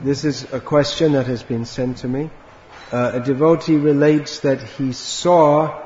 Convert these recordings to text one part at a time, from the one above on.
This is a question that has been sent to me. A devotee relates that he saw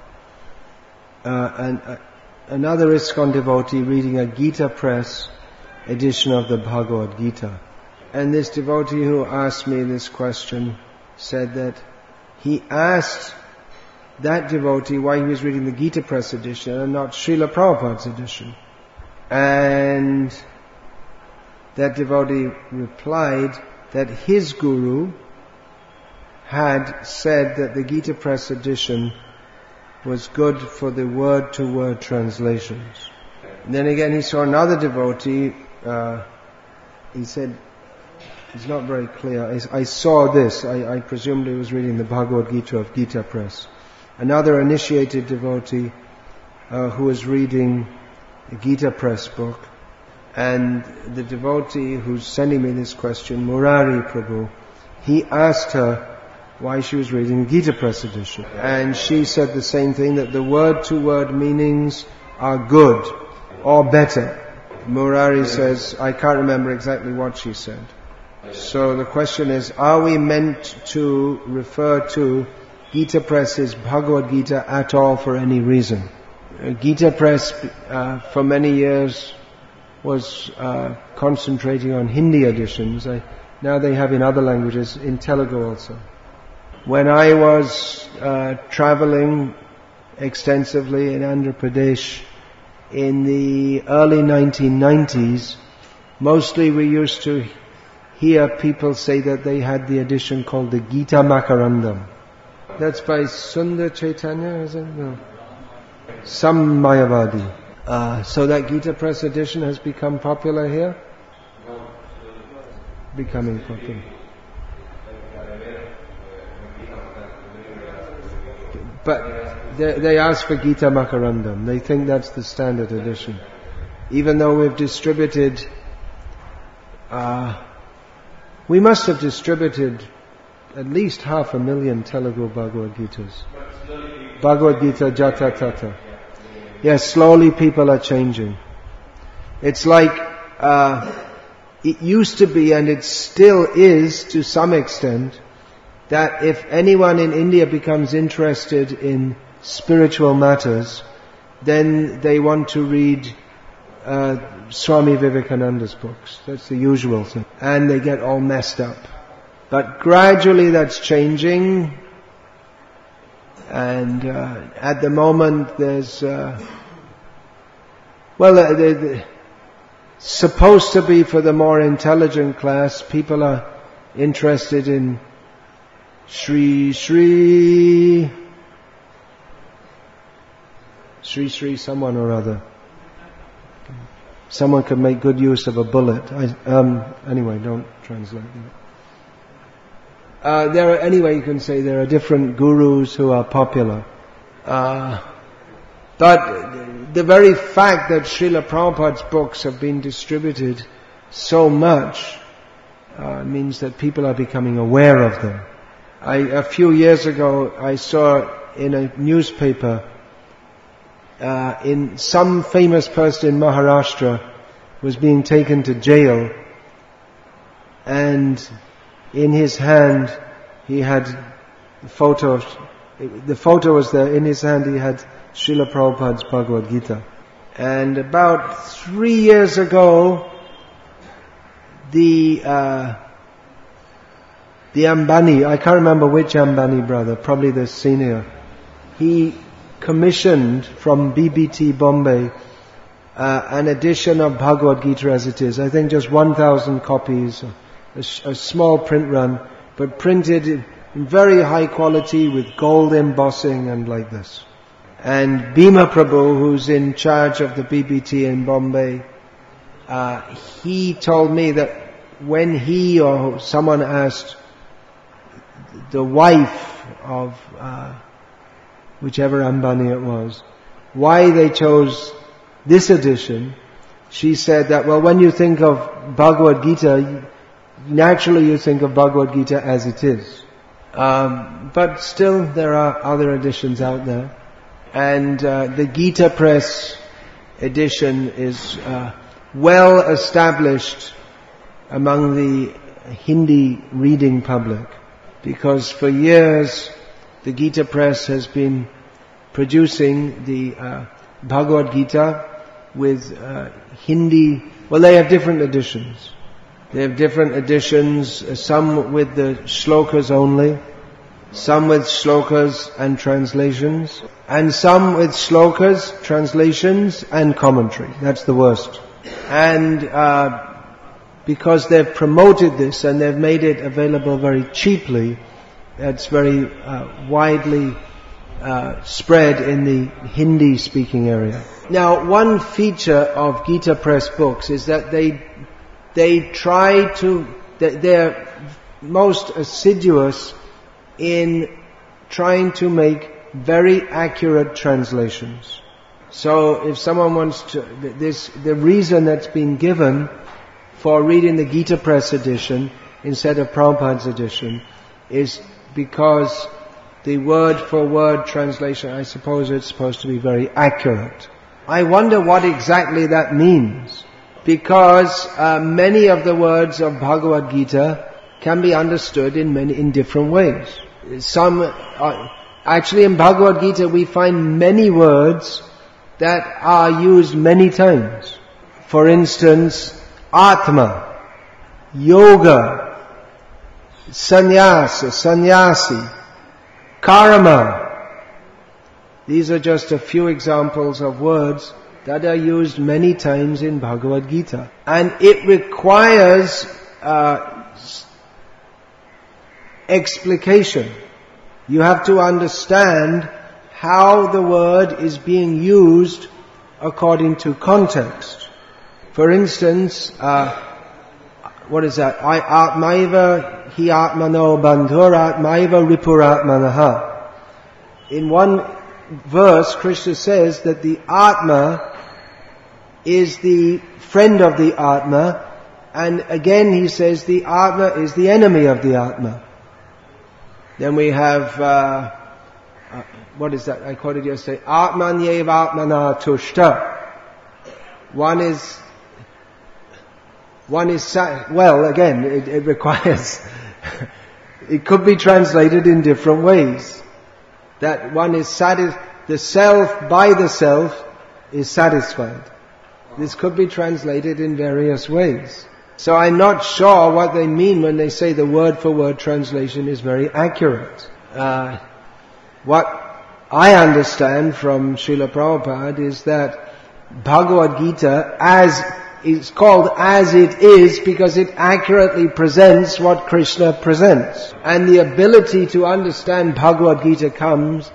another ISKCON devotee reading a Gita Press edition of the Bhagavad Gita. And this devotee who asked me this question said that he asked that devotee why he was reading the Gita Press edition and not Srila Prabhupada's edition. And that devotee replied that his guru had said that the Gita Press edition was good for the word-to-word translations. And then again he saw another devotee, he said, it's not very clear, I saw this, I presumed he was reading the Bhagavad Gita of Gita Press. Another initiated devotee who was reading the Gita Press book, and the devotee who's sending me this question, Murari Prabhu, he asked her why she was reading the Gita Press edition. And she said the same thing, that the word-to-word meanings are good or better. Murari says, I can't remember exactly what she said. So the question is, are we meant to refer to Gita Press's Bhagavad Gita at all for any reason? Gita Press for many years was concentrating on Hindi editions. Now they have in other languages, in Telugu also. When I was traveling extensively in Andhra Pradesh in the early 1990s, mostly we used to hear people say that they had the edition called the Gita Makarandam. That's by Sundar Chaitanya, is it? No. Some Mayavadi. So that Gita Press edition has become popular here? Becoming popular. But they ask for Gita Makarandam. They think that's the standard edition. Even though we've distributed, we must have distributed at least 500,000 Telugu Bhagavad Gitas. Bhagavad Gita Jata Tata. Yes, slowly people are changing. It's like, it used to be, and it still is to some extent, that if anyone in India becomes interested in spiritual matters, then they want to read Swami Vivekananda's books. That's the usual thing. And they get all messed up. But gradually that's changing, and at the moment there's supposed to be for the more intelligent class, people are interested in Sri someone or other. Someone could make good use of a bullet. Anyway, don't translate that. Anyway, you can say there are different gurus who are popular. But the very fact that Srila Prabhupada's books have been distributed so much means that people are becoming aware of them. A few years ago, I saw in a newspaper in some famous person in Maharashtra was being taken to jail, and in his hand he had the photo was there, in his hand he had Srila Prabhupada's Bhagavad Gita. And about 3 years ago, the Ambani, I can't remember which Ambani brother, probably the senior, he commissioned from BBT Bombay an edition of Bhagavad Gita as it is. I think just 1,000 copies, a small print run, but printed in very high quality with gold embossing and like this. And Bhima Prabhu, who's in charge of the BBT in Bombay, he told me that when he or someone asked the wife of whichever Ambani it was, why they chose this edition, she said that, well, when you think of Bhagavad Gita, naturally you think of Bhagavad Gita as it is. But still there are other editions out there. And the Gita Press edition is well established among the Hindi reading public. Because for years the Gita Press has been producing the Bhagavad Gita with Hindi. Well, they have different editions. They have different editions, some with the shlokas only, some with shlokas and translations, and some with shlokas, translations and commentary. That's the worst. And because they've promoted this and they've made it available very cheaply, it's very widely spread in the Hindi-speaking area. Now, one feature of Gita Press books is that they're most assiduous in trying to make very accurate translations. So if someone wants to, the reason that's been given for reading the Gita Press edition instead of Prabhupada's edition is because the word-for-word translation, I suppose it's supposed to be very accurate. I wonder what exactly that means, because many of the words of Bhagavad Gita can be understood in different ways. Actually in Bhagavad Gita we find many words that are used many times. For instance, Atma, Yoga, Sannyasa, Sannyasi, Karma. These are just a few examples of words that are used many times in Bhagavad Gita. And it requires explication. You have to understand how the word is being used according to context. For instance, what is that? Atmaiva hi atmano bandhur atmaiva ripuratmanaha. In one verse, Krishna says that the Atma is the friend of the Atma, and again he says the Atma is the enemy of the Atma. Then we have, what is that? I quoted yesterday. Atmanyev atmana tushta. One is, well, again, it requires, it could be translated in different ways. That one is the self by the self is satisfied. This could be translated in various ways. So I'm not sure what they mean when they say the word-for-word translation is very accurate. What I understand from Srila Prabhupada is that Bhagavad Gita is called as it is because it accurately presents what Krishna presents. And the ability to understand Bhagavad Gita comes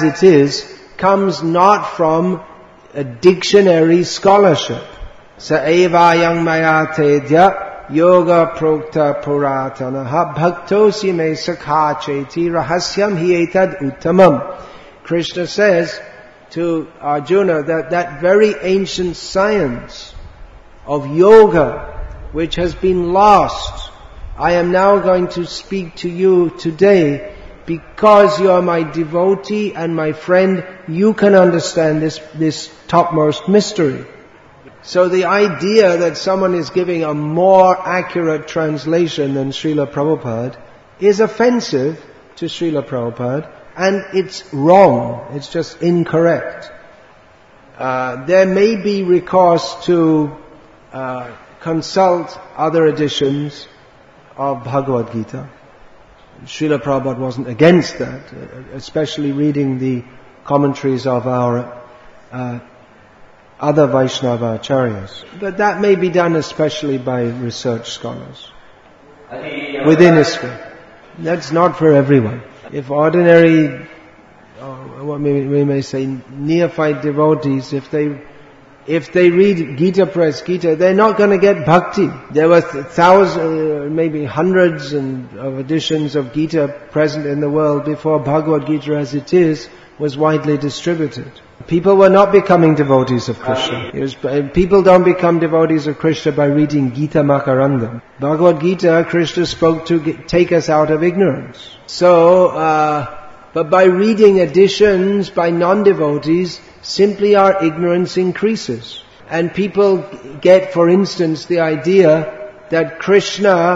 not from a dictionary scholarship. Sa evayang maya tedya yoga prokta puratanaha bhaktosi me sakha cheti rahasyam hi etad uttamam. Krishna says to Arjuna that very ancient science of yoga, which has been lost, I am now going to speak to you today because you are my devotee and my friend. You can understand this topmost mystery. So the idea that someone is giving a more accurate translation than Srila Prabhupada is offensive to Srila Prabhupada, and it's wrong. It's just incorrect. There may be recourse to consult other editions of Bhagavad Gita. Srila Prabhupada wasn't against that, especially reading the commentaries of our other Vaishnava acharyas. But that may be done especially by research scholars within ISKCON. That's not for everyone. If ordinary, what we may say, neophyte devotees, if they read Gita Press Gita, they're not going to get bhakti. There were thousands, maybe hundreds of editions of Gita present in the world before Bhagavad Gita as it is was widely distributed. People were not becoming devotees of Krishna. People don't become devotees of Krishna by reading Gita Makarandam. Bhagavad Gita, Krishna spoke to take us out of ignorance. So, but by reading editions by non-devotees, simply our ignorance increases. And people get, for instance, the idea that Krishna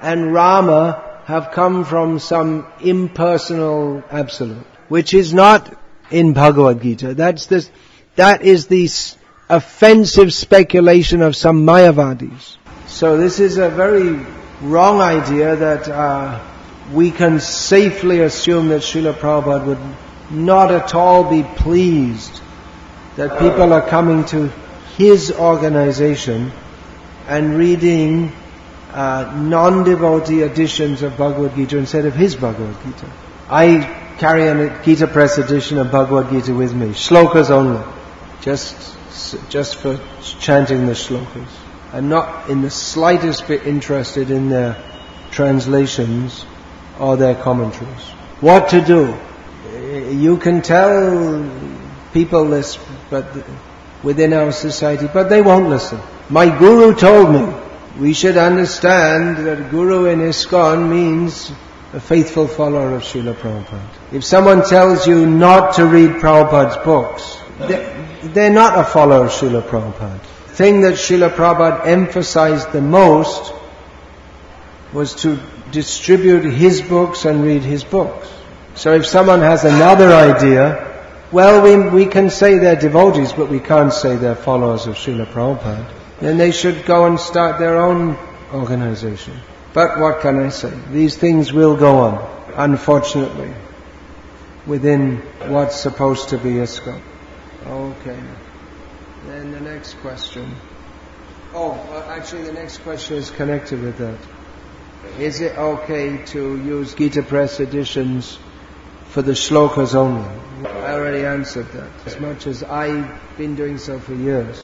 and Rama have come from some impersonal absolute, which is not in Bhagavad Gita. That is the offensive speculation of some Mayavadis. So this is a very wrong idea that we can safely assume that Srila Prabhupada would not at all be pleased that people are coming to his organization and reading non-devotee editions of Bhagavad Gita instead of his Bhagavad Gita. I carry a Gita Press edition of Bhagavad Gita with me, shlokas only, just for chanting the shlokas. I'm not in the slightest bit interested in their translations or their commentaries. What to do? You can tell people this, but within our society, but they won't listen. My guru told me we should understand that guru in ISKCON means a faithful follower of Srila Prabhupada. If someone tells you not to read Prabhupada's books, they're not a follower of Srila Prabhupada. The thing that Srila Prabhupada emphasized the most was to distribute his books and read his books. So if someone has another idea, well, we can say they're devotees, but we can't say they're followers of Srila Prabhupada. Then they should go and start their own organization. But what can I say? These things will go on, unfortunately, within what's supposed to be ISKCON. Okay. Then the next question. Actually the next question is connected with that. Is it okay to use Gita Press editions for the shlokas only? I already answered that. As much as I've been doing so for years.